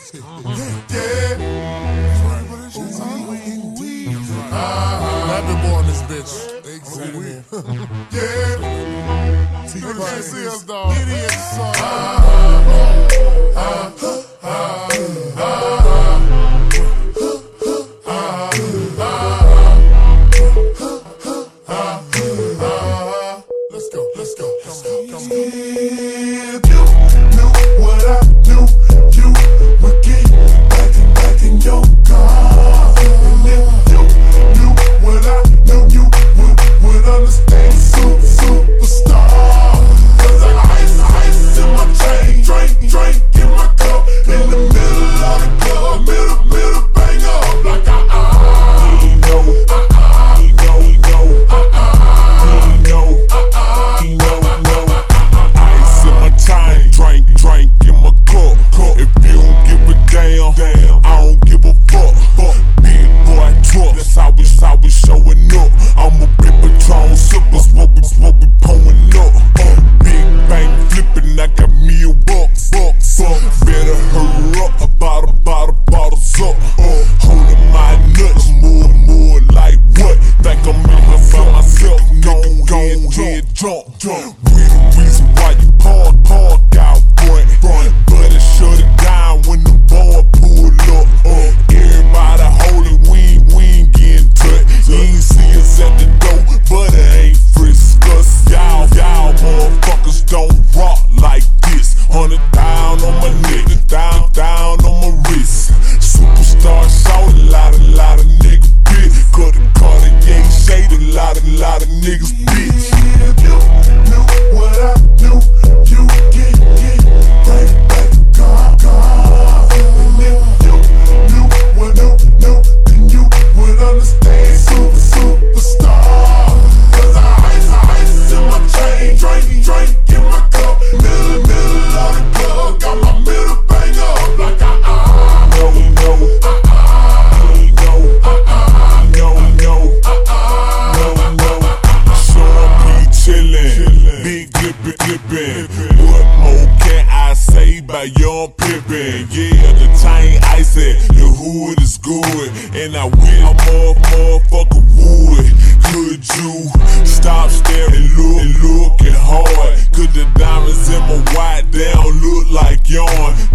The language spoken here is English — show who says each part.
Speaker 1: Yeah. Rapping boy in this bitch. Exactly. Yeah. You can't see us, dog. Idiots, son. Let's go, let's go, come on, come on.
Speaker 2: If you knew what I knew, you would get back in your car. And if you knew what I knew, you would understand. Superstar. Cause I got ice in my chain, drink in my cup. In the middle of the club, middle bang up like Drink in my cup. If you don't give a damn, I don't give a fuck. Big boy truck, that's how we showing up. I'm a big Patron sipper, what we pulling up. Big bang flipping, I got me a bucks. Better hurry up, about bottles up. Holding my nuts, more like what? Think I'm in here by myself, go ahead, jump. We the reason why you park out front. But it shut it down when the boy pull up. Everybody holding, we ain't getting touched. You ain't see us at the door, but it ain't frisk us. Y'all motherfuckers don't rock like this. 100 down on my neck, down on my wrist. Superstar shout, a lot of niggas bitch. Cut the Cartier shade, a lot of niggas bitch. If you knew what I knew, you get right back car. And if you knew what I knew, then you would understand. Superstar. Cause I ice in my chain, drink in my cup. Middle of the club, got my middle bang up like big clippin'. What more can I say about young Pippin? Yeah, the chain icy, the hood is good, and I wish a motherfucker would. Could you stop staring and looking hard? Could the diamonds in my white, they don't look like yarn?